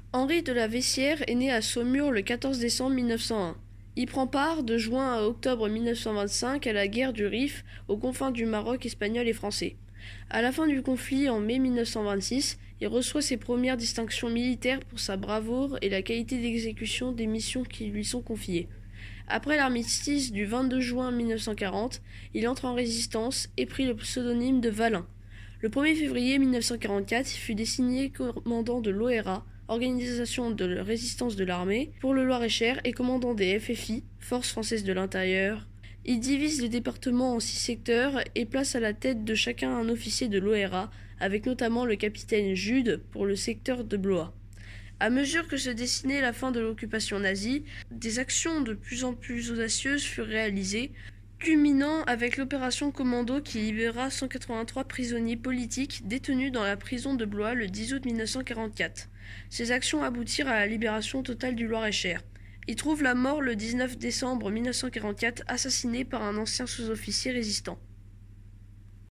Henri de la Vessière est né à Saumur le 14 décembre 1901. Il prend part de juin à octobre 1925 à la guerre du Rif aux confins du Maroc espagnol et français. À la fin du conflit en mai 1926, il reçoit ses premières distinctions militaires pour sa bravoure et la qualité d'exécution des missions qui lui sont confiées. Après l'armistice du 22 juin 1940, il entre en résistance et prit le pseudonyme de Valin. Le 1er février 1944, il fut désigné commandant de l'ORA, organisation de résistance de l'armée, pour le Loir-et-Cher et commandant des FFI, Forces françaises de l'intérieur. Il divise le département en 6 secteurs et place à la tête de chacun un officier de l'ORA, avec notamment le capitaine Jude pour le secteur de Blois. À mesure que se dessinait la fin de l'occupation nazie, des actions de plus en plus audacieuses furent réalisées, culminant avec l'opération Commando qui libéra 183 prisonniers politiques détenus dans la prison de Blois le 10 août 1944. Ces actions aboutirent à la libération totale du Loir-et-Cher. Il trouve la mort le 19 décembre 1944, assassiné par un ancien sous-officier résistant.